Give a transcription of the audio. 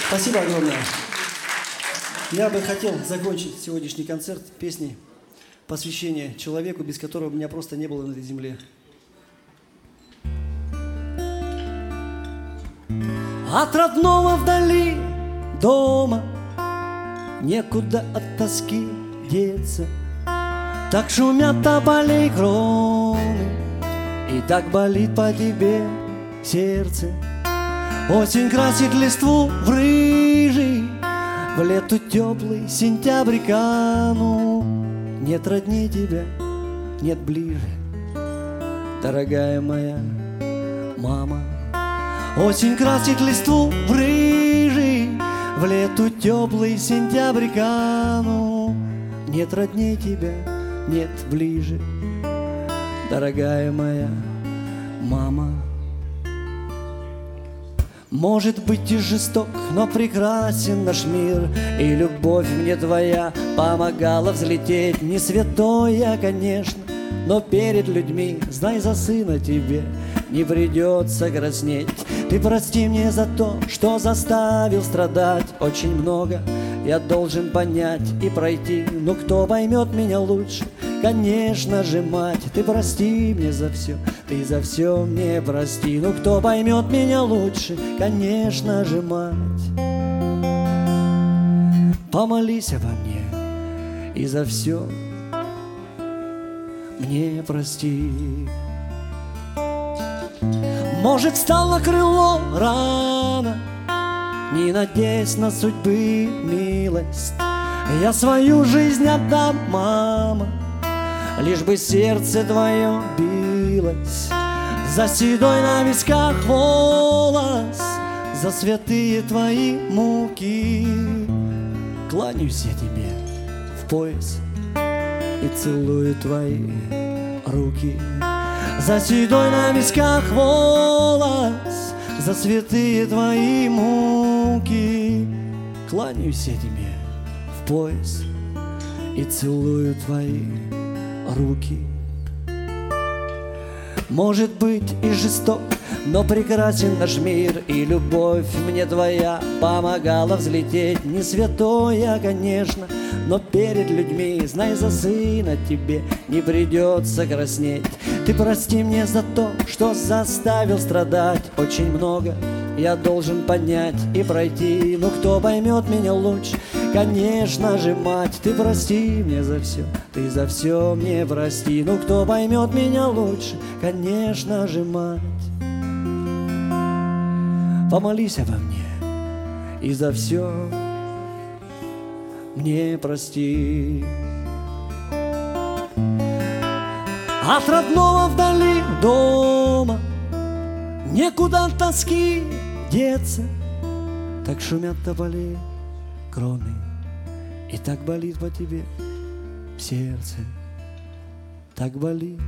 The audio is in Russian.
Спасибо огромное. Я бы хотел закончить сегодняшний концерт песней посвящения человеку, без которого меня просто не было на этой земле. От родного вдали дома некуда от тоски деться. Так шумят тополей кроны, и так болит по тебе сердце. Осень красит листву в рыжий, в лету теплый сентябрь канул. Нет родней тебя, нет ближе, дорогая моя мама. Осень красит листву в рыжий, в лету теплый сентябрь канул. Нет родней тебя, нет ближе, дорогая моя мама. Может быть и жесток, но прекрасен наш мир, и любовь мне твоя помогала взлететь. Не святой я, конечно, но перед людьми, знай, за сына тебе не придется краснеть. Ты прости мне за то, что заставил страдать. Очень много я должен понять и пройти, но кто поймет меня лучше? Конечно же, мать. Ты прости мне за все, ты за все мне прости, но кто поймет меня лучше? Конечно же, мать. Помолись обо мне и за все мне прости. Может, встало крыло рано, не надеясь на судьбы милость. Я свою жизнь отдам, мама, лишь бы сердце твое билось. За седой на висках волос, за святые твои муки. Кланяюсь я тебе в пояс и целую твои руки. За седой на висках волос, за святые твои муки. Кланяюсь я тебе в пояс и целую твои руки. Может быть и жесток, но прекрасен наш мир, и любовь мне твоя помогала взлететь. Не святой я, конечно, но перед людьми, знай, за сына тебе не придется краснеть. Ты прости мне за то, что заставил страдать. Очень много я должен понять и пройти, но кто поймет меня лучше? Конечно же, мать. Ты прости мне за все, ты за все мне прости, но кто поймет меня лучше? Конечно же, мать. Помолись обо мне и за все мне прости. От родного вдали дома некуда от тоски деться. Так шумят тополи кроны, и так болит по тебе сердце, так болит.